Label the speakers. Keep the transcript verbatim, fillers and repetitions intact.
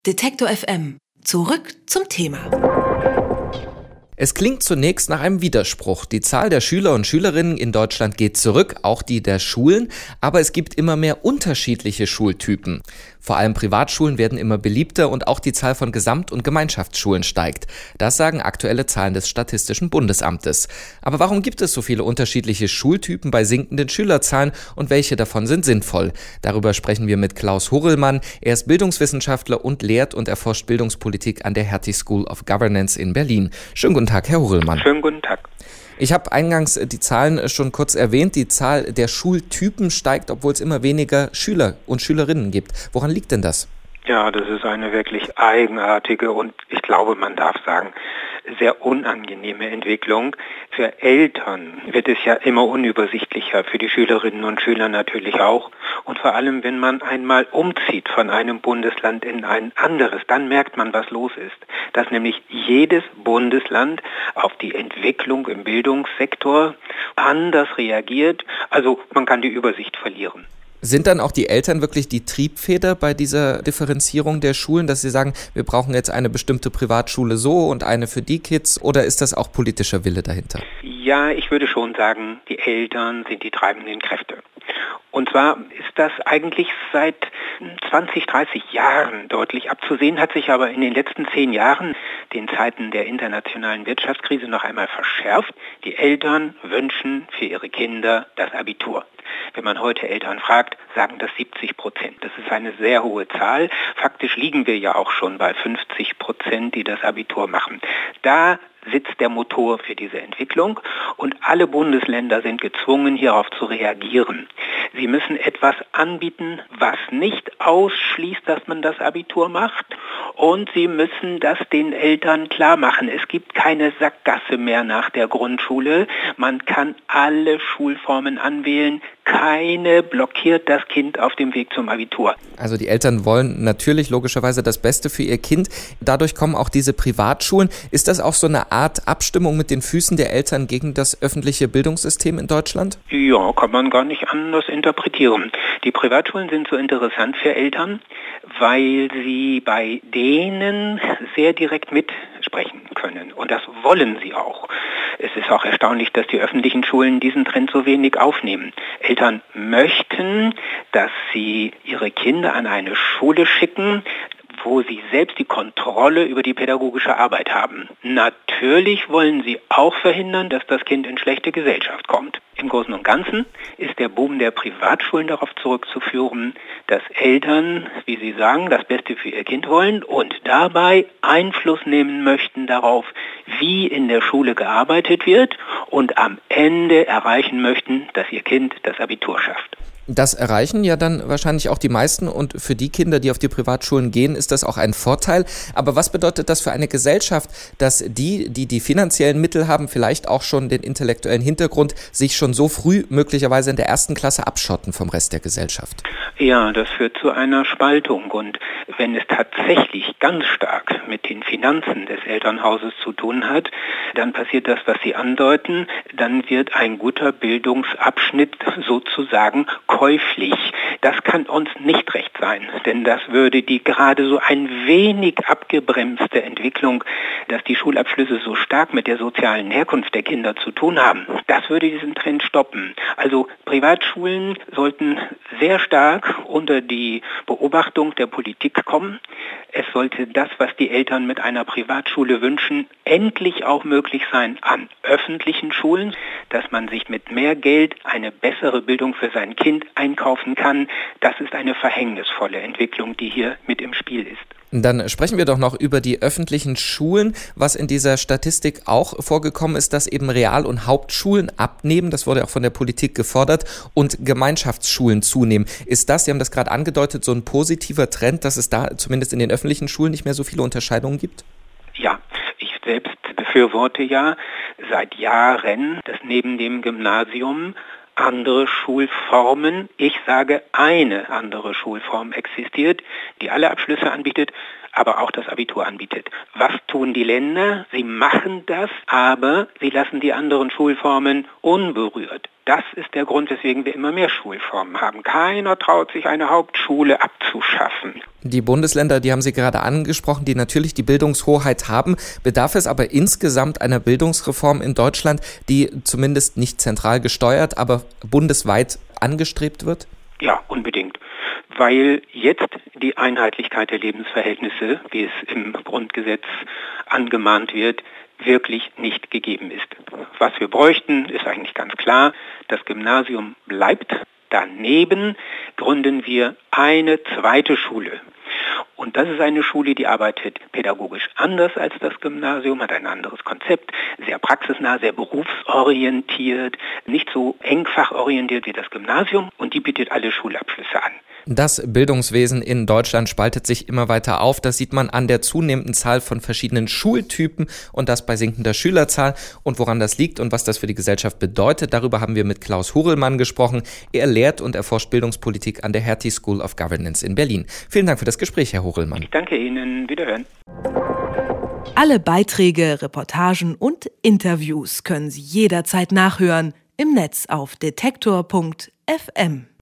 Speaker 1: Detektor F M. Zurück zum Thema.
Speaker 2: Es klingt zunächst nach einem Widerspruch. Die Zahl der Schüler und Schülerinnen in Deutschland geht zurück, auch die der Schulen, aber es gibt immer mehr unterschiedliche Schultypen. Vor allem Privatschulen werden immer beliebter und auch die Zahl von Gesamt- und Gemeinschaftsschulen steigt. Das sagen aktuelle Zahlen des Statistischen Bundesamtes. Aber warum gibt es so viele unterschiedliche Schultypen bei sinkenden Schülerzahlen und welche davon sind sinnvoll? Darüber sprechen wir mit Klaus Hurrellmann. Er ist Bildungswissenschaftler und lehrt und erforscht Bildungspolitik an der Hertie School of Governance in Berlin. Schönen guten Tag, Herr Hurrellmann.
Speaker 3: Schönen guten Tag.
Speaker 2: Ich habe eingangs die Zahlen schon kurz erwähnt. Die Zahl der Schultypen steigt, obwohl es immer weniger Schüler und Schülerinnen gibt. Woran liegt denn das?
Speaker 3: Ja, das ist eine wirklich eigenartige und ich glaube, man darf sagen, sehr unangenehme Entwicklung. Für Eltern wird es ja immer unübersichtlicher, für die Schülerinnen und Schüler natürlich auch. Und vor allem, wenn man einmal umzieht von einem Bundesland in ein anderes, dann merkt man, was los ist. Dass nämlich jedes Bundesland auf die Entwicklung im Bildungssektor anders reagiert. Also man kann die Übersicht verlieren.
Speaker 2: Sind dann auch die Eltern wirklich die Triebfeder bei dieser Differenzierung der Schulen, dass sie sagen, wir brauchen jetzt eine bestimmte Privatschule so und eine für die Kids, oder ist das auch politischer Wille dahinter?
Speaker 3: Ja, ich würde schon sagen, die Eltern sind die treibenden Kräfte. Und zwar ist das eigentlich seit zwanzig, dreißig Jahren deutlich abzusehen, hat sich aber in den letzten zehn Jahren, den Zeiten der internationalen Wirtschaftskrise, noch einmal verschärft. Die Eltern wünschen für ihre Kinder das Abitur. Wenn man heute Eltern fragt, sagen das siebzig Prozent. Das ist eine sehr hohe Zahl. Faktisch liegen wir ja auch schon bei fünfzig Prozent, die das Abitur machen. Da sitzt der Motor für diese Entwicklung und alle Bundesländer sind gezwungen, hierauf zu reagieren. Sie müssen etwas anbieten, was nicht ausschließt, dass man das Abitur macht, und sie müssen das den Eltern klar machen. Es gibt keine Sackgasse mehr nach der Grundschule. Man kann alle Schulformen anwählen. Keine blockiert das Kind auf dem Weg zum Abitur.
Speaker 2: Also die Eltern wollen natürlich logischerweise das Beste für ihr Kind. Dadurch kommen auch diese Privatschulen. Ist das auch so eine Art Abstimmung mit den Füßen der Eltern gegen das öffentliche Bildungssystem in Deutschland?
Speaker 3: Ja, kann man gar nicht anders interpretieren. Die Privatschulen sind so interessant für Eltern, weil sie bei denen sehr direkt mitsprechen können. Und das wollen sie auch. Es ist auch erstaunlich, dass die öffentlichen Schulen diesen Trend so wenig aufnehmen. Eltern möchten, dass sie ihre Kinder an eine Schule schicken, wo sie selbst die Kontrolle über die pädagogische Arbeit haben. Natürlich wollen sie auch verhindern, dass das Kind in schlechte Gesellschaft kommt. Im Großen und Ganzen ist der Boom der Privatschulen darauf zurückzuführen, dass Eltern, wie sie sagen, das Beste für ihr Kind wollen und dabei Einfluss nehmen möchten darauf, wie in der Schule gearbeitet wird, und am Ende erreichen möchten, dass ihr Kind das Abitur schafft.
Speaker 2: Das erreichen ja dann wahrscheinlich auch die meisten, und für die Kinder, die auf die Privatschulen gehen, ist das auch ein Vorteil. Aber was bedeutet das für eine Gesellschaft, dass die, die die finanziellen Mittel haben, vielleicht auch schon den intellektuellen Hintergrund, sich schon so früh möglicherweise in der ersten Klasse abschotten vom Rest der Gesellschaft?
Speaker 3: Ja, das führt zu einer Spaltung, und wenn es tatsächlich ganz stark mit den Finanzen des Elternhauses zu tun hat, dann passiert das, was Sie andeuten, dann wird ein guter Bildungsabschnitt sozusagen käuflich. Das kann uns nicht recht sein, denn das würde die gerade so ein wenig abgebremste Entwicklung, dass die Schulabschlüsse so stark mit der sozialen Herkunft der Kinder zu tun haben, das würde diesen Trend stoppen. Also Privatschulen sollten sehr stark unter die Beobachtung der Politik kommen. Es sollte das, was die Eltern mit einer Privatschule wünschen, endlich auch möglich sein an öffentlichen Schulen, dass man sich mit mehr Geld eine bessere Bildung für sein Kind einkaufen kann. Das ist eine verhängnisvolle Entwicklung, die hier mit im Spiel ist.
Speaker 2: Dann sprechen wir doch noch über die öffentlichen Schulen. Was in dieser Statistik auch vorgekommen ist, dass eben Real- und Hauptschulen abnehmen, das wurde auch von der Politik gefordert, und Gemeinschaftsschulen zunehmen. Ist das, Sie haben das gerade angedeutet, so ein positiver Trend, dass es da zumindest in den öffentlichen Schulen nicht mehr so viele Unterscheidungen gibt?
Speaker 3: Ja, ich selbst befürworte ja seit Jahren, dass neben dem Gymnasium andere Schulformen, ich sage eine andere Schulform existiert, die alle Abschlüsse anbietet, aber auch das Abitur anbietet. Was tun die Länder? Sie machen das, aber sie lassen die anderen Schulformen unberührt. Das ist der Grund, weswegen wir immer mehr Schulformen haben. Keiner traut sich, eine Hauptschule abzuschaffen.
Speaker 2: Die Bundesländer, die haben Sie gerade angesprochen, die natürlich die Bildungshoheit haben. Bedarf es aber insgesamt einer Bildungsreform in Deutschland, die zumindest nicht zentral gesteuert, aber bundesweit angestrebt wird?
Speaker 3: Ja, unbedingt. Weil jetzt die Einheitlichkeit der Lebensverhältnisse, wie es im Grundgesetz angemahnt wird, wirklich nicht gegeben ist. Was wir bräuchten, ist eigentlich ganz klar. Das Gymnasium bleibt. Daneben gründen wir eine zweite Schule. Und das ist eine Schule, die arbeitet pädagogisch anders als das Gymnasium, hat ein anderes Konzept, sehr praxisnah, sehr berufsorientiert, nicht so eng fachorientiert wie das Gymnasium, und die bietet alle Schulabschlüsse an.
Speaker 2: Das Bildungswesen in Deutschland spaltet sich immer weiter auf. Das sieht man an der zunehmenden Zahl von verschiedenen Schultypen und das bei sinkender Schülerzahl. Und woran das liegt und was das für die Gesellschaft bedeutet, darüber haben wir mit Klaus Hurelmann gesprochen. Er lehrt und erforscht Bildungspolitik an der Hertie School of Governance in Berlin. Vielen Dank für das Gespräch, Herr Hurelmann.
Speaker 3: Ich danke Ihnen. Wiederhören.
Speaker 1: Alle Beiträge, Reportagen und Interviews können Sie jederzeit nachhören im Netz auf detektor punkt f m.